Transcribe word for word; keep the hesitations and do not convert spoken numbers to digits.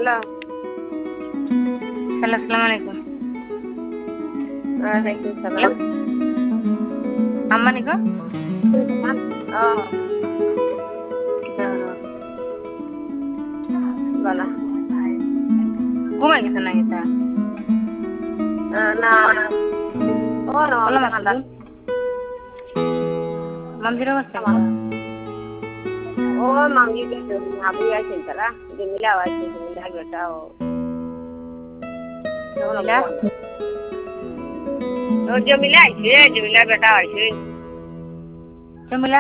Hello hello আসসালামু আলাইকুম। ওয়ালাইকুম হ্যালো সালাম। আম্মা নিকো ও বলা ঘুমাই গেছে নাকি তা না ও না বললাম অনেক ঠান্ডা আসলে মামজির অবস্থা আমার ও মামি গেছে আবু আইছেন তারা জমিলা আইছে জমিলা বেটা ও জমিলা ও জমিলা আইছে জমিলা বেটা আইছে জমিলা